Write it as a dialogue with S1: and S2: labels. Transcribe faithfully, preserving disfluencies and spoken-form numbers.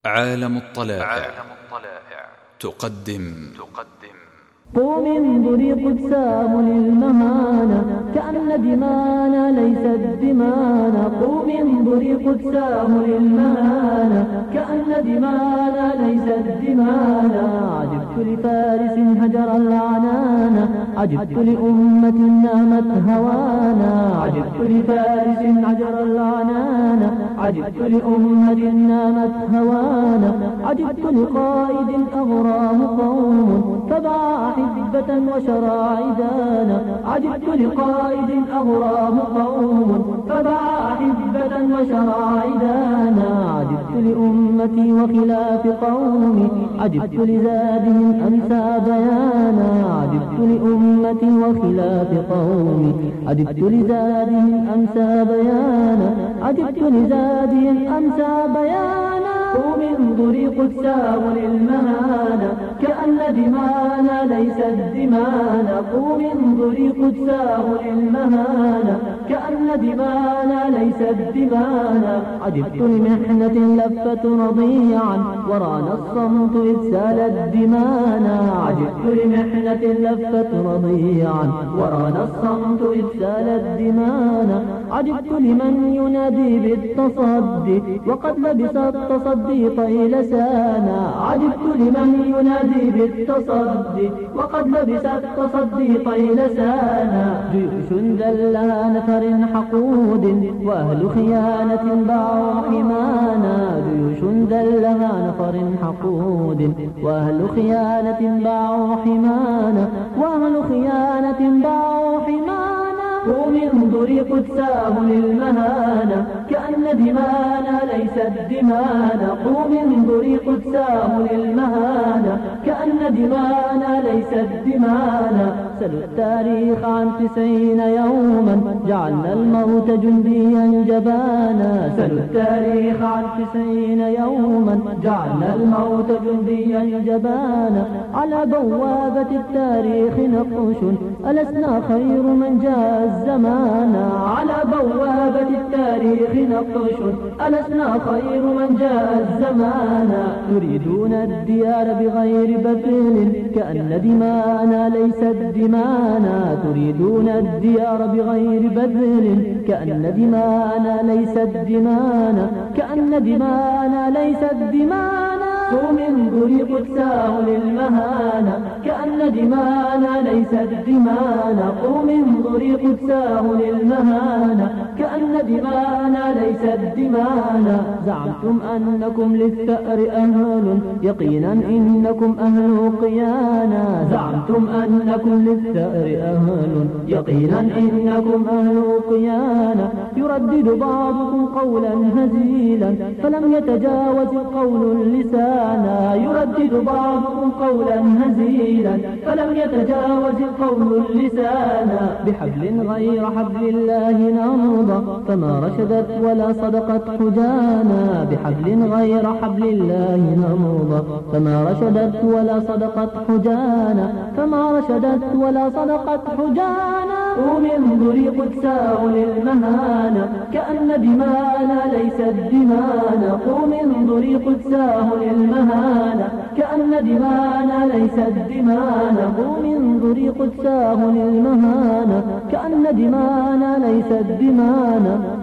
S1: عالم الطلائع تقدم
S2: قوم انظري قدسام للمهانة كأن دمانا ليست دمانا. قوم انظري قدسام للمهانة كأن دمانا ليست دمانا. عجبت لفارس هجر العنان عجبت لأمة نامت هوانا. عجبت لفارس هجر العنان عجبت لأمة نامت هوانا. عجبت لقائد أغراه قوم فباع حبة وشرى عدانا. عجبت لقائد أغراه قوم فباع حبة وشرى عدانا. عجبت لأمتي وخلاف قومي عجبت لزادهم أمسى بيانا. عجبت لأمتي وخلاف قومي عجبت لزادهم أمسى بيانا. عجبت لزادهم أمسى بيانا. قوم انظري قدسام للمهانة كأن دمانا ليست دمانا. قوم انظري قدسام للمهانة كأن دمانا ليست دمانا. عجبت لمحنة لفت رضيعا ورانا الصمت إذ سالت دمانا. عجبت لمحنة لفت رضيعا ورانا الصمت إذ سالت دمانا. عجبت لمن ينادي بالتصدي وقد لبس التصدي طيل سانا. عجبت لمن ينادي بالتصدي وقد لبس التصدي طيل سانا. جيوش ذلها نفر حقود وأهل خيانة باعوا حمانا. جيوش ذلها نفر حقود وأهل خيانة باعوا حمانا. وأهل خيانة باعوا حمانا. قوم انظري قدسام للمهانة كأن دمانا ليست دمانا. قوم انظري قدسام للمهانة كأن دمانا ليست دمانا. سلوا التاريخ عن تسعين يوما جعلنا الموت جنديا جبانا. سلوا التاريخ عن تسعين يوما جعلنا الموت جنديا جبانا. على بوابة التاريخ نقش ألسنا خير من جاء الزمان. على بوابة التاريخ نقش ألسنا خير من جاء الزمان. تريدون الديار بغير بذل كأن دمانا ليست دمانا. تريدون الديار بغير بذل كأن دمانا ليست دمانا. كأن دمانا ليست دمانا. قوم انظري قدسام للمهانة كأن دمانا ليست دمانا. قوم انظري قدسام للمهانة كأن دمانا ليست دمانا. زعمتم أنكم للثأر أهل يقينا إنكم أهل قيانا. زعمتم أنكم للثأر أهل يقينا إنكم أهل قيانا. يردد بعضكم قولا هزيلا فلم يتجاوز القول اللسان. يردد بعضكم قولا هزيلا فلم يتجاوز القول اللسان. بحبل غير حبل الله نرضى فما رشدت ولا صدقت حجانا. بحبل غير حبل الله نرضى فما رشدت ولا صدقت حجانا. فما رشدت ولا صدقت حجانا. قوم انظري قدسام للمهانة كأن دمانا ليست دمانا. قوم انظري قدسام للمهانة كأن دمانا ليست دمانا. قوم انظري قدسام للمهانة كأن دمانا ليست دمانا.